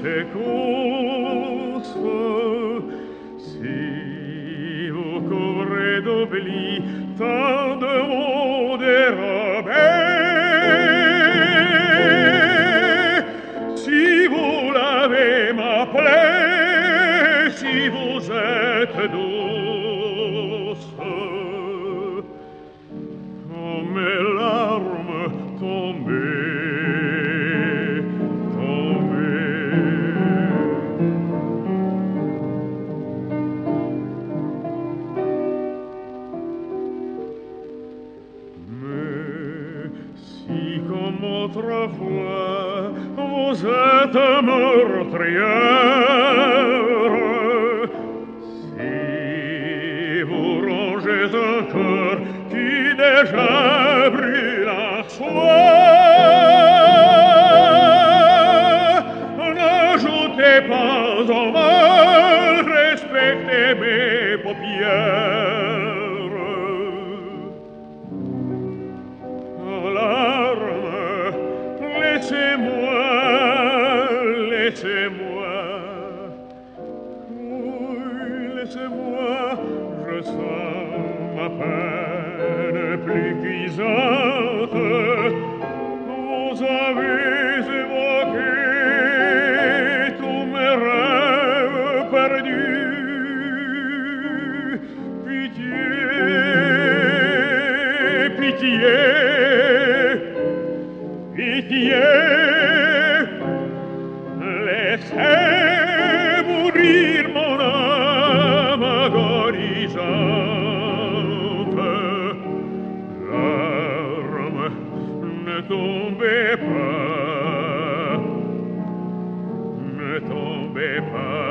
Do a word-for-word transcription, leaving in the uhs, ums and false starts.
secousses. Si vous couvrez d'oubli tant de mots dérobés, si vous l'avez m'appelé, si vous êtes douce, oh, mes larmes tombées, tombées. Mais si comme autrefois vous êtes meurtrière, si vous rongez un cœur qui déjà brûle en soi, n'ajoutez pas au mal, respectez mes paupières. Larmes, laissez-moi, laissez-moi, oui, laissez-moi, je sens ma peine plus cuisante. Vous avez évoqué tous mes rêves perdus. Pitié, pitié, pitié, laissez mourir mon âme agonisante. Larmes, ne tombez pas, ne tombez pas.